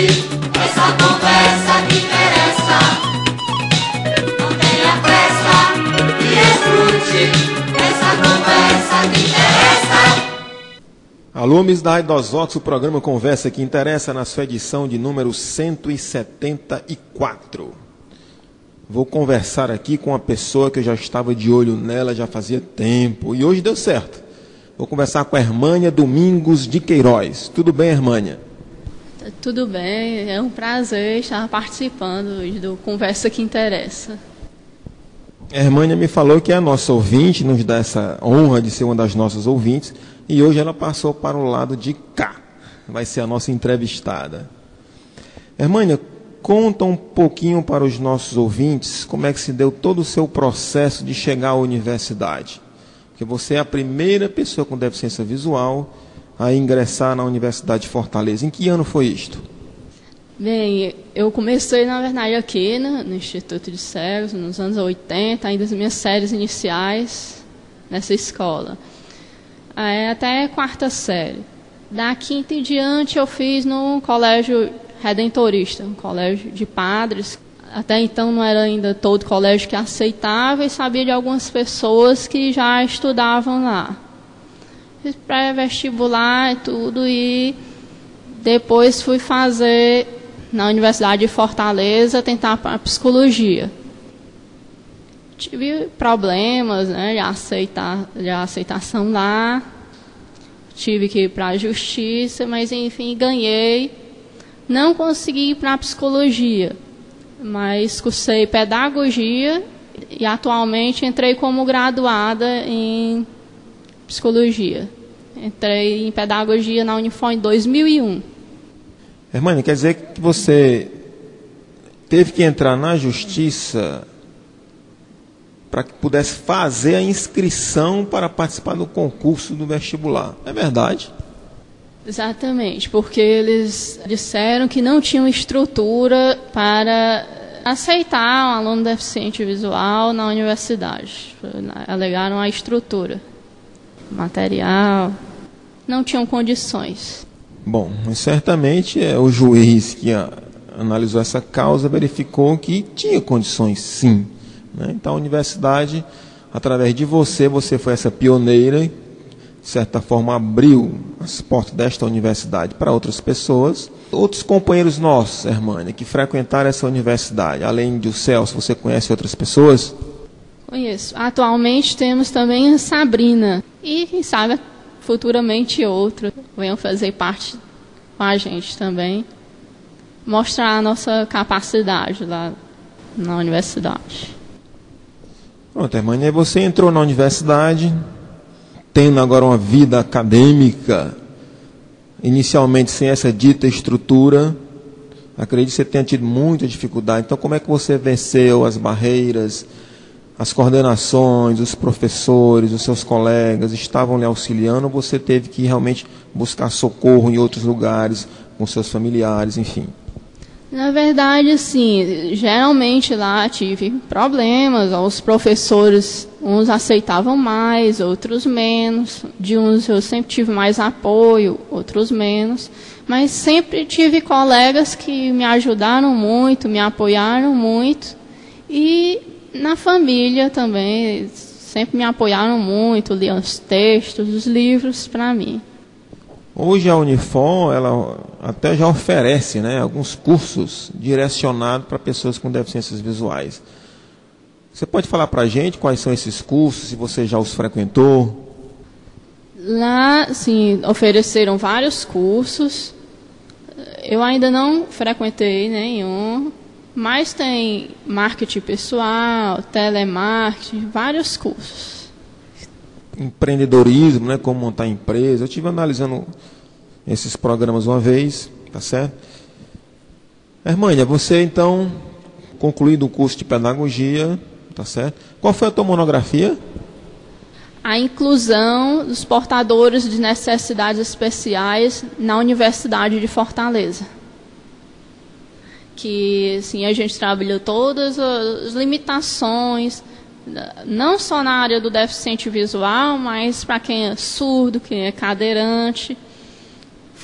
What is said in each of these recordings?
essa conversa que interessa. Não tenha pressa e escute essa conversa que interessa. Alunos da Rádio Dosox, o programa Conversa que Interessa, na sua edição de número 174. Vou conversar aqui com uma pessoa que eu já estava de olho nela já fazia tempo e hoje deu certo. Vou conversar com a Hermânia Domingos de Queiroz. Tudo bem, Hermânia? Tudo bem, é um prazer estar participando hoje do Conversa que Interessa. A Hermânia me falou que é a nossa ouvinte, nos dá essa honra de ser uma das nossas ouvintes, e hoje ela passou para o lado de cá. Vai ser a nossa entrevistada. Hermânia, conta um pouquinho para os nossos ouvintes como é que se deu todo o seu processo de chegar à universidade. Porque você é a primeira pessoa com deficiência visual a ingressar na Universidade de Fortaleza. Em que ano foi isto? Bem, eu comecei, na verdade, aqui no Instituto de Cegos, nos anos 80, ainda as minhas séries iniciais nessa escola. Até a quarta série. Da quinta em diante eu fiz no Colégio Redentorista, um colégio de padres. Até então não era ainda todo colégio que aceitava e sabia de algumas pessoas que já estudavam lá. Fiz pré-vestibular e tudo e depois fui fazer na Universidade de Fortaleza, tentar a psicologia. Tive problemas, né, de aceitação lá, tive que ir para a justiça, mas enfim, ganhei. Não consegui ir para a psicologia, mas cursei pedagogia e atualmente entrei como graduada em psicologia. Entrei em pedagogia na Unifor em 2001. Hermânia, quer dizer que você teve que entrar na justiça para que pudesse fazer a inscrição para participar do concurso do vestibular. É verdade? Exatamente, porque eles disseram que não tinham estrutura para aceitar um aluno deficiente visual na universidade. Alegaram a estrutura, material, não tinham condições. Bom, certamente o juiz que analisou essa causa verificou que tinha condições, sim. Né? Então a universidade, através de você foi essa pioneira, de certa forma abriu as portas desta universidade para outras pessoas. Outros companheiros nossos, Hermânia, que frequentaram essa universidade, além de o Celso, você conhece outras pessoas? Conheço. Atualmente temos também a Sabrina e, quem sabe, futuramente outro venham fazer parte com a gente também, mostrar a nossa capacidade lá na universidade. Pronto, Hermânia, você entrou na universidade, tendo agora uma vida acadêmica, inicialmente sem essa dita estrutura, acredito que você tenha tido muita dificuldade. Então, como é que você venceu as barreiras? As coordenações, os professores, os seus colegas estavam lhe auxiliando, ou você teve que realmente buscar socorro em outros lugares, com seus familiares, enfim? Na verdade, sim, geralmente lá tive problemas, os professores, uns aceitavam mais, outros menos, de uns eu sempre tive mais apoio, outros menos, mas sempre tive colegas que me ajudaram muito, me apoiaram muito, e na família também, sempre me apoiaram muito, liam os textos, os livros para mim. Hoje a Unifor, ela até já oferece, né, alguns cursos direcionados para pessoas com deficiências visuais. Você pode falar para a gente quais são esses cursos, se você já os frequentou? Lá, sim, ofereceram vários cursos. Eu ainda não frequentei nenhum. Mas tem marketing pessoal, telemarketing, vários cursos. Empreendedorismo, né, como montar empresa. Eu estive analisando esses programas uma vez, tá certo? Hermânia, você então, concluído o curso de pedagogia, tá certo? Qual foi a tua monografia? A inclusão dos portadores de necessidades especiais na Universidade de Fortaleza. Que assim, a gente trabalhou todas as limitações, não só na área do deficiente visual, mas para quem é surdo, quem é cadeirante.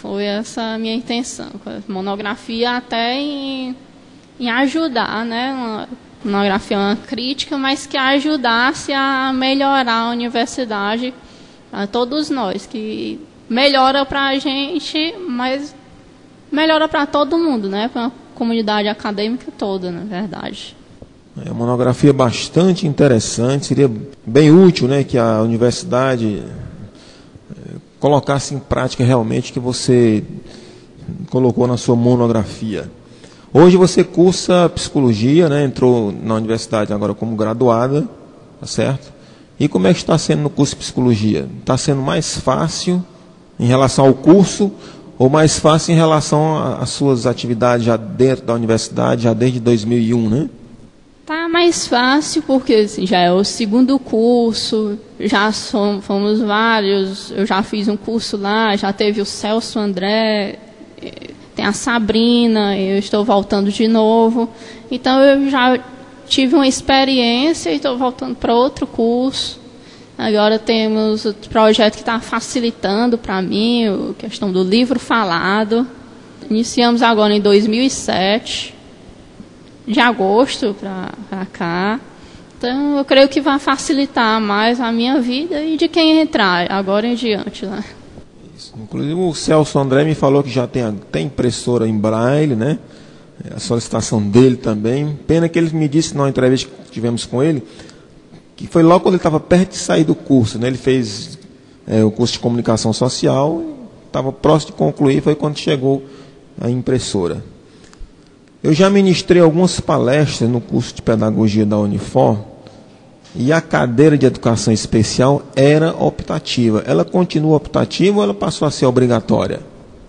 Foi essa a minha intenção. Monografia até em ajudar, né? Uma monografia, uma crítica, mas que ajudasse a melhorar a universidade, a todos nós, que melhora para a gente, mas melhora para todo mundo, né? Para a comunidade acadêmica toda, na verdade. É uma monografia bastante interessante, seria bem útil, né, que a universidade colocasse em prática realmente o que você colocou na sua monografia. Hoje você cursa psicologia, né, entrou na universidade agora como graduada, tá certo? E como é que está sendo no curso de psicologia? Está sendo mais fácil em relação ao curso ou mais fácil em relação às suas atividades já dentro da universidade, já desde 2001, né? Tá mais fácil porque assim, já é o segundo curso, já fomos vários, eu já fiz um curso lá, já teve o Celso André, tem a Sabrina, eu estou voltando de novo. Então eu já tive uma experiência e estou voltando para outro curso. Agora temos o projeto que está facilitando para mim, a questão do livro falado. Iniciamos agora em 2007. De agosto para cá. Então, eu creio que vai facilitar mais a minha vida e de quem entrar agora em diante. Né? Isso. Inclusive, o Celso André me falou que já tem impressora em braille, né? A solicitação dele também. Pena que ele me disse numa entrevista que tivemos com ele, que foi logo quando ele estava perto de sair do curso. Né? Ele fez o curso de comunicação social, estava próximo de concluir, foi quando chegou a impressora. Eu já ministrei algumas palestras no curso de pedagogia da Unifor e a cadeira de educação especial era optativa. Ela continua optativa ou ela passou a ser obrigatória?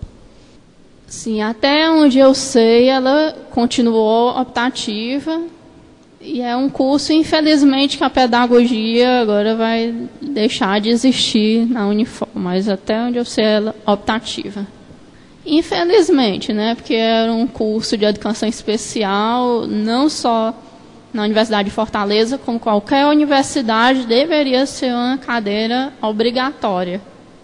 Sim, até onde eu sei, ela continuou optativa e é um curso, infelizmente, que a pedagogia agora vai deixar de existir na Unifor, mas até onde eu sei, ela é optativa. Infelizmente, né, porque era um curso de educação especial, não só na Universidade de Fortaleza, como qualquer universidade, deveria ser uma cadeira obrigatória.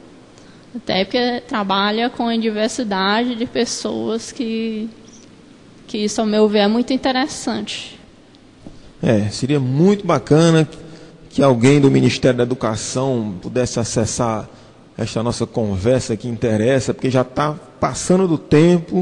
Até porque trabalha com a diversidade de pessoas que isso, ao meu ver, é muito interessante. Seria muito bacana que alguém do Ministério da Educação pudesse acessar esta nossa conversa que interessa, porque já está passando do tempo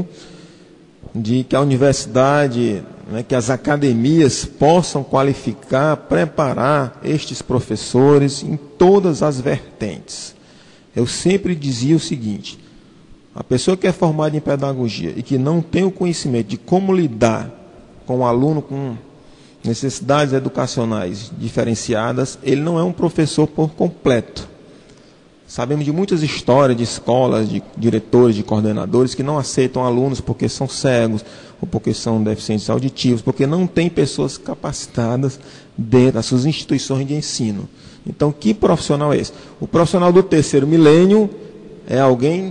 de que a universidade, né, que as academias possam qualificar, preparar estes professores em todas as vertentes. Eu sempre dizia o seguinte: a pessoa que é formada em pedagogia e que não tem o conhecimento de como lidar com o aluno com necessidades educacionais diferenciadas, ele não é um professor por completo. Sabemos de muitas histórias de escolas, de diretores, de coordenadores que não aceitam alunos porque são cegos, ou porque são deficientes auditivos, porque não tem pessoas capacitadas dentro das suas instituições de ensino. Então, que profissional é esse? O profissional do terceiro milênio é alguém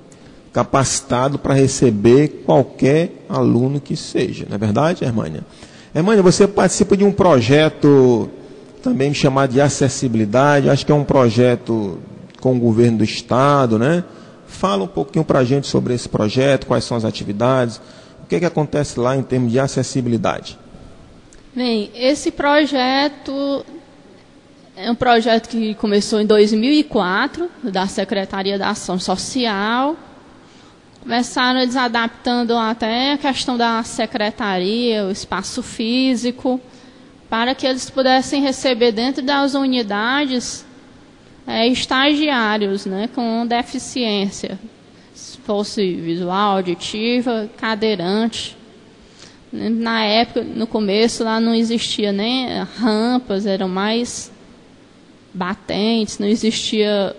capacitado para receber qualquer aluno que seja. Não é verdade, Hermânia? Hermânia, você participa de um projeto também chamado de acessibilidade, acho que é um projeto com o governo do estado, né? Fala um pouquinho para a gente sobre esse projeto, quais são as atividades, o que acontece lá em termos de acessibilidade. Bem, esse projeto é um projeto que começou em 2004, da Secretaria da Ação Social. Começaram eles adaptando até a questão da secretaria, o espaço físico, para que eles pudessem receber dentro das unidades estagiários, né, com deficiência, se fosse visual, auditiva, cadeirante. Na época, no começo, lá não existia nem rampas, eram mais batentes, não existia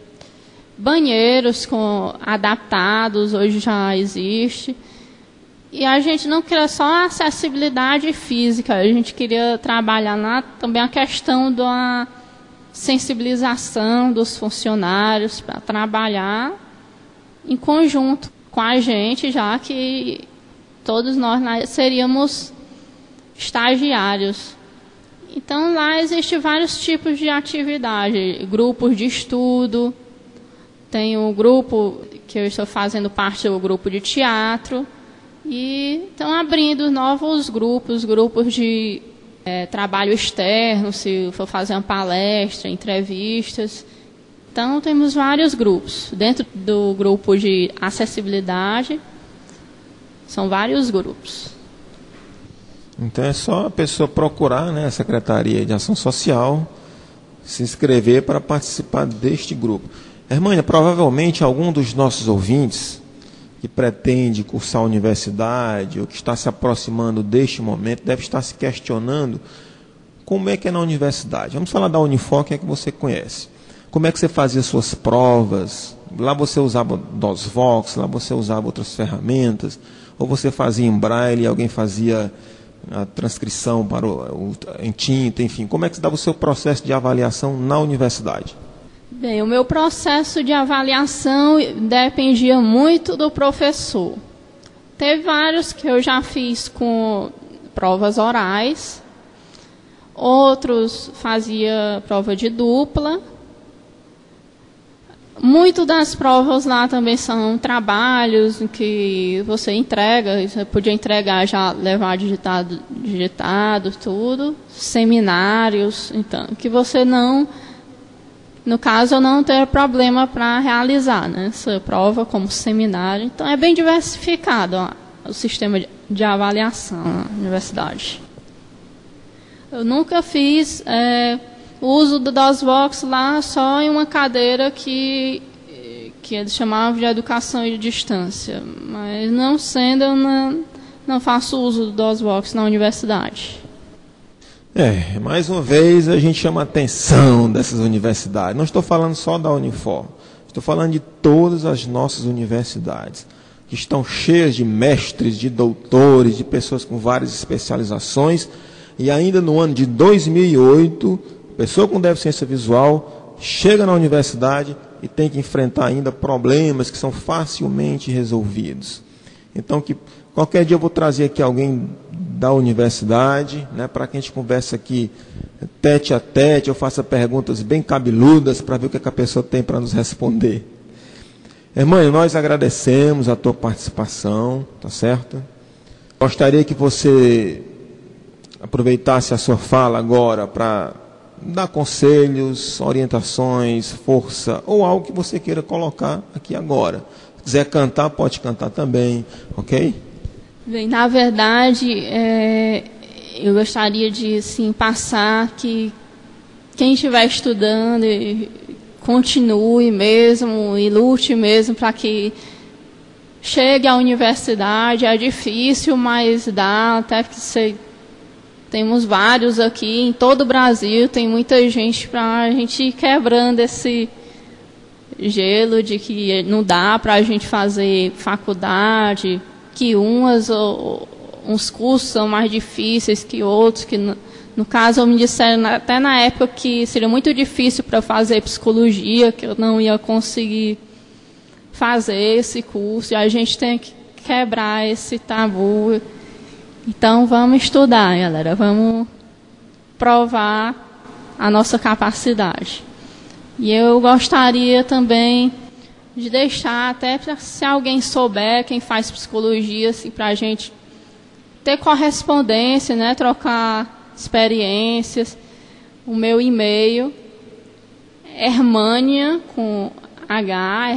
banheiros adaptados, hoje já existe. E a gente não queria só a acessibilidade física, a gente queria trabalhar também a questão da sensibilização dos funcionários para trabalhar em conjunto com a gente, já que todos nós seríamos estagiários. Então, lá existem vários tipos de atividade, grupos de estudo, tem um grupo que eu estou fazendo parte do grupo de teatro. E estão abrindo novos grupos de trabalho externo, se for fazer uma palestra, entrevistas. Então, temos vários grupos. Dentro do grupo de acessibilidade, são vários grupos. Então, é só a pessoa procurar, né, a Secretaria de Ação Social, se inscrever para participar deste grupo. Hermânia, provavelmente algum dos nossos ouvintes que pretende cursar a universidade ou que está se aproximando deste momento deve estar se questionando como é que é na universidade. Vamos falar da Unifor, que é que você conhece. Como é que você fazia suas provas? Lá você usava DOSVox, lá você usava outras ferramentas, ou você fazia em braille e alguém fazia a transcrição em tinta, enfim. Como é que se dava o seu processo de avaliação na universidade? Bem, o meu processo de avaliação dependia muito do professor. Teve vários que eu já fiz com provas orais, outros fazia prova de dupla. Muito das provas lá também são trabalhos que você entrega, você podia entregar já, levar digitado, tudo, seminários, então, que você não... No caso, eu não tenho problema para realizar, né, essa prova como seminário. Então, é bem diversificado o sistema de avaliação na universidade. Eu nunca fiz o uso do DOSVox lá só em uma cadeira que eles chamavam de educação e distância. Mas, não sendo, eu não faço uso do DOSVox na universidade. Mais uma vez a gente chama a atenção dessas universidades. Não estou falando só da Unifor, estou falando de todas as nossas universidades, que estão cheias de mestres, de doutores, de pessoas com várias especializações, e ainda no ano de 2008, pessoa com deficiência visual chega na universidade e tem que enfrentar ainda problemas que são facilmente resolvidos. Então, qualquer dia eu vou trazer aqui alguém da universidade, né, para que a gente converse aqui tete a tete, eu faça perguntas bem cabeludas para ver o que a pessoa tem para nos responder. Irmã, nós agradecemos a tua participação, tá certo? Gostaria que você aproveitasse a sua fala agora para dar conselhos, orientações, força, ou algo que você queira colocar aqui agora. Se quiser cantar, pode cantar também, ok? Bem, na verdade, eu gostaria de assim, passar que quem estiver estudando continue mesmo e lute mesmo para que chegue à universidade. É difícil, mas dá, até que temos vários aqui em todo o Brasil, tem muita gente para a gente ir quebrando esse gelo de que não dá para a gente fazer faculdade, que uns cursos são mais difíceis que outros, que no caso me disseram até na época que seria muito difícil para fazer psicologia, que eu não ia conseguir fazer esse curso, e a gente tem que quebrar esse tabu. Então vamos estudar, galera, vamos provar a nossa capacidade. E eu gostaria também de deixar, até se alguém souber, quem faz psicologia, assim, para a gente ter correspondência, né, trocar experiências. O meu e-mail é hermania, com H,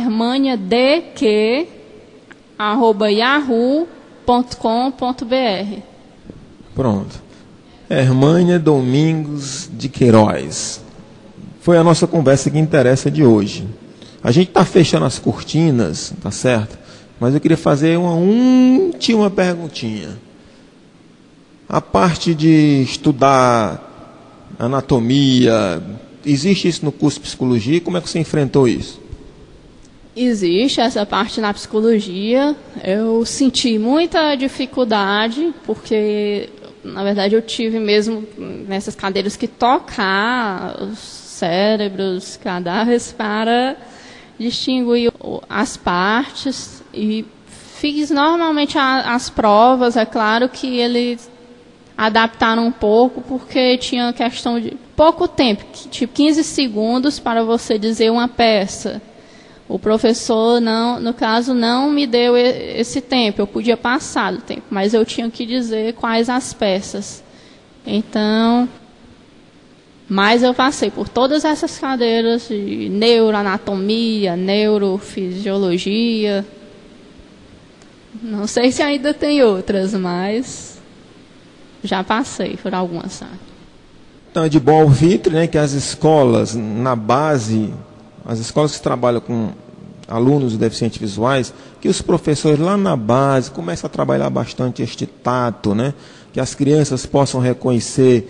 hermaniadq@yahoo.com.br. Pronto. Hermânia Domingos de Queiroz. Foi a nossa conversa que interessa de hoje. A gente está fechando as cortinas, tá certo? Mas eu queria fazer uma última perguntinha. A parte de estudar anatomia, existe isso no curso de psicologia? Como é que você enfrentou isso? Existe essa parte na psicologia. Eu senti muita dificuldade, porque, na verdade, eu tive mesmo nessas cadeiras que tocar os cérebros, cadáveres, para distinguir as partes, e fiz normalmente as provas. É claro que eles adaptaram um pouco, porque tinha questão de pouco tempo, tipo 15 segundos para você dizer uma peça. o professor, não, no caso, não me deu esse tempo. Eu podia passar do tempo, mas eu tinha que dizer quais as peças. Então, mas eu passei por todas essas cadeiras de neuroanatomia, neurofisiologia. Não sei se ainda tem outras, mas já passei por algumas. Sabe? Então é de bom ouvir, né, que as escolas, na base, as escolas que trabalham com alunos deficientes visuais, que os professores lá na base comecem a trabalhar bastante este tato, né, que as crianças possam reconhecer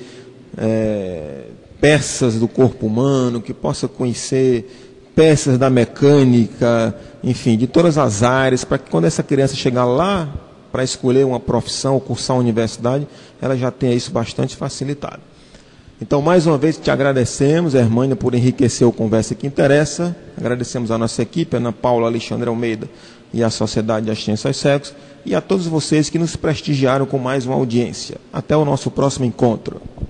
peças do corpo humano, que possam conhecer peças da mecânica, enfim, de todas as áreas, para que quando essa criança chegar lá para escolher uma profissão ou cursar uma universidade, ela já tenha isso bastante facilitado. Então, mais uma vez, te agradecemos, Hermânia, por enriquecer o Conversa que Interessa. Agradecemos a nossa equipe, Ana Paula, Alexandre Almeida e a Sociedade de Assistência aos Cegos, e a todos vocês que nos prestigiaram com mais uma audiência. Até o nosso próximo encontro.